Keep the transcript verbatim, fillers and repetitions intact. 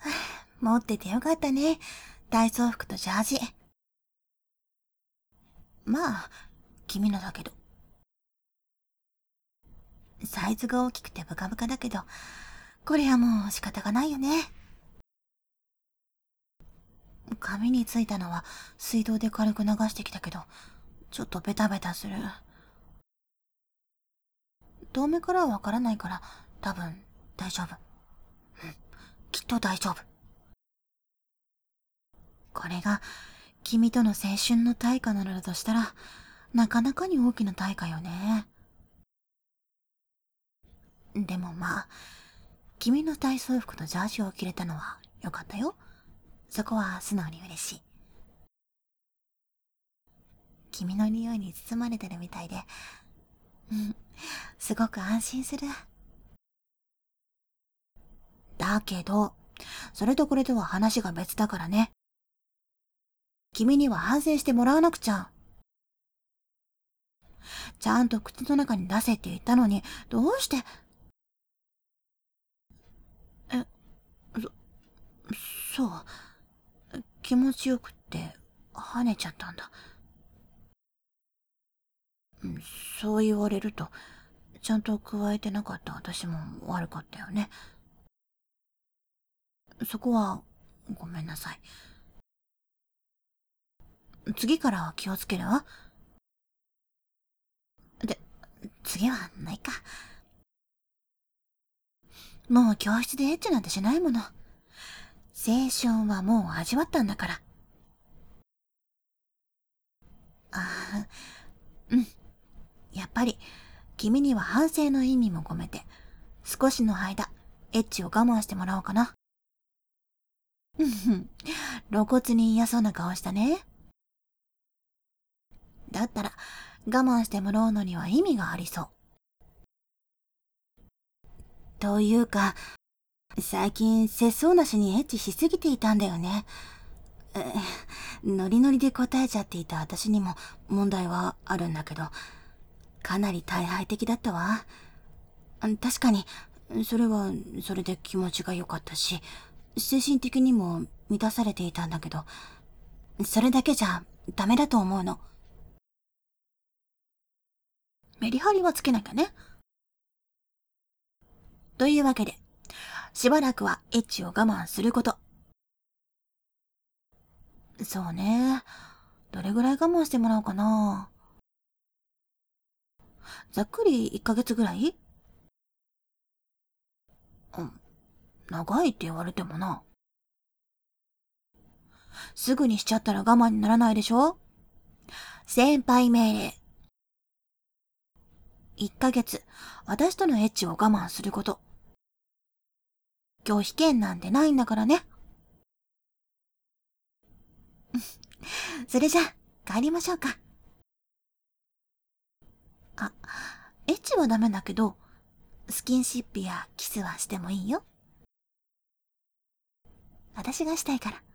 持っててよかったね。体操服とジャージ。まあ、君のだけど。サイズが大きくてブカブカだけど、これはもう仕方がないよね。髪についたのは水道で軽く流してきたけど、ちょっとベタベタする。遠目からはわからないから、多分大丈夫。うん、きっと大丈夫。これが君との青春の対価なのだとしたら、なかなかに大きな対価よね。でもまあ、君の体操服とジャージを着れたのはよかったよ。そこは素直に嬉しい。君の匂いに包まれてるみたいで、うん、すごく安心する。だけど、それとこれとは話が別だからね。君には反省してもらわなくちゃ。ちゃんと口の中に出せって言ったのに、どうして。え、そ、そう。気持ちよくって跳ねちゃったんだ。そう言われると、ちゃんと加えてなかった私も悪かったよね。そこは、ごめんなさい。次からは気をつけるわ。で、次はないか。もう教室でエッチなんてしないもの。青春はもう味わったんだから。ああ、うん。やっぱり、君には反省の意味も込めて、少しの間、エッチを我慢してもらおうかな。うんふん。露骨に嫌そうな顔したね。だったら、我慢してもらうのには意味がありそう。というか、最近節操なしにエッチしすぎていたんだよね。えノリノリで答えちゃっていた私にも問題はあるんだけど、かなり大敗的だったわ。確かに、それはそれで気持ちが良かったし、精神的にも満たされていたんだけど、それだけじゃダメだと思うの。メリハリはつけなきゃね。というわけで、しばらくはエッチを我慢すること。そうね。どれぐらい我慢してもらおうかな。ざっくりいっかげつぐらい。うん、長いって言われてもな。すぐにしちゃったら我慢にならないでしょ。先輩命令。いっかげつ、私とのエッチを我慢すること。拒否権なんてないんだからね。それじゃ、帰りましょうか。あ、エッチはダメだけど、スキンシップやキスはしてもいいよ。私がしたいから。